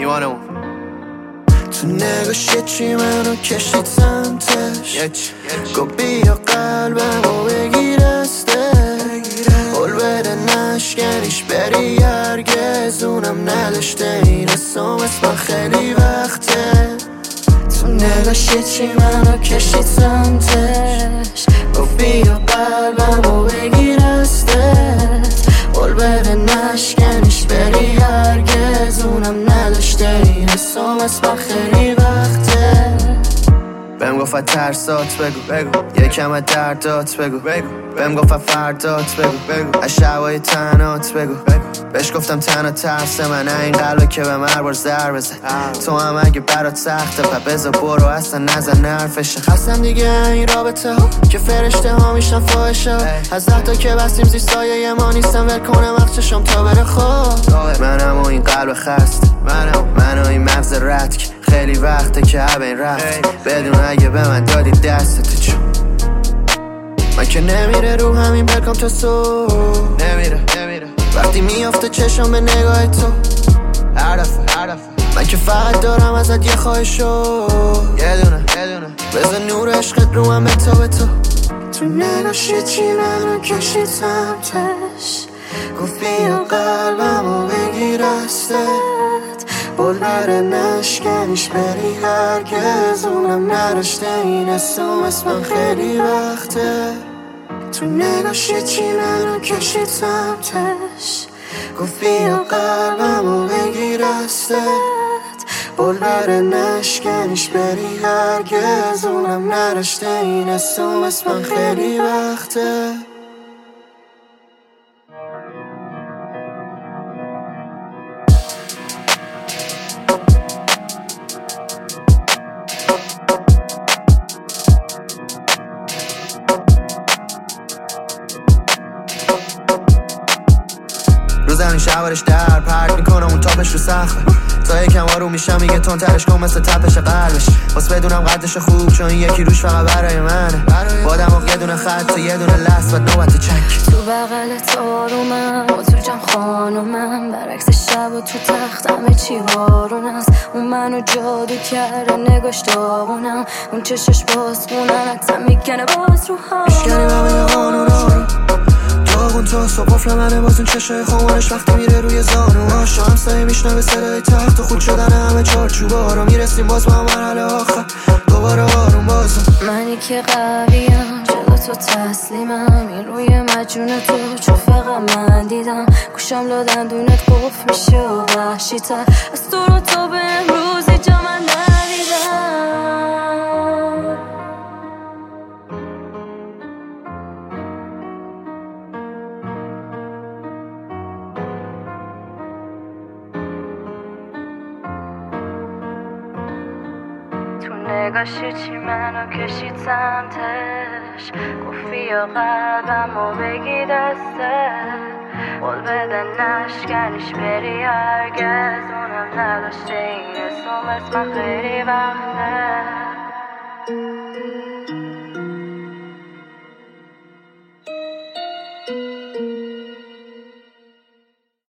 ایمانمون تو نگاش یه چی منو کشید سمتش گو بیا قلبمو بگیر استه قول بده نشکنیش بری هرگز اونم نداشته این اسم من خیلی وقته تو نگاش یه چی منو کشید سمتش گو بیا قلبمو بگیر استه قول بده نشکنیش بری هرگز اونم نداشته این اسم من خیلی وقته بهم گفت ترسات بگو یکم از دردات بگو بهم گفت فردات بگو از شبای تنهات بگو بهش گفتم تنها ترس منه این قلبه که به هر بار زر بزن تو هم اگه برات سخته پا بذار برو اصلا نزن نرفشه خستم دیگه این رابطه ها که فرشته ها میشن فاحشه از 10 تا که بستیم زیر سایه ما نیستم ول کنم وقتشم تا بره خواب منم و این قلب خسته منم و این مغز رد خیلی وقته که این رفت بدون اگه به من دادی دستتو چون من که نمیره رو همین برکم تا صبح نمیره وقتی میافته چشم به نگاه تو هر دفعه من که فقط دارم ازت یه خواهشو یه دونه بذار نور عشقت رو هم به تو تو نگاش یه چی منو کشید سمتش گفت بیا قلبمو بگیر استت بول بره نشکنیش بری هرگز اونم نداشته این اسم من خیلی وقته تو نگاش یه چی منو کشید سمتش گفت بیا قلبمو بگیر استت بول بره نشکنیش بری هرگز اونم نداشته این اسم من خیلی وقته رو زمین شوارش در پرد میکنم اون تاپش رو سخته تا یکم آروم میشم میگه تون ترش کن مثل تپش قلبش باز بدونم قدش خوب چون یکی روش فقط برای منه بادم یه دونه خط و یه دونه لحظ و نوبت چک تو بغلت آرومم و تو جمع خانومم برعکس شب و تو تختم چی بارون است اون منو جادو کرده نگاش داغونم اون چشش باز خونن حتم میکنه باز رو هم میشکنیم همه قانونا داغون تا صبح قفل منه باز اون چشای خمارش وقتی میره روی زانوهاش همسایه میشنوه صدای تخت و خود شدن همه چارچوبا رو میرسیم باز با مرحله آخر دوباره آروم بازم منی که قویم جلو تو تسلیمم این روی مجنون تو چون فقط من دیدم گوشم لادندونت قفل میشه و وحشی تر از تو رو تا به امروزی جا من ندیدم نگاش چی منو کشید سمتش گفت بیا قلبمو بگی دستت قول بده نشکنیش بری هرگز اونم نداشته این اسم من خیلی وقته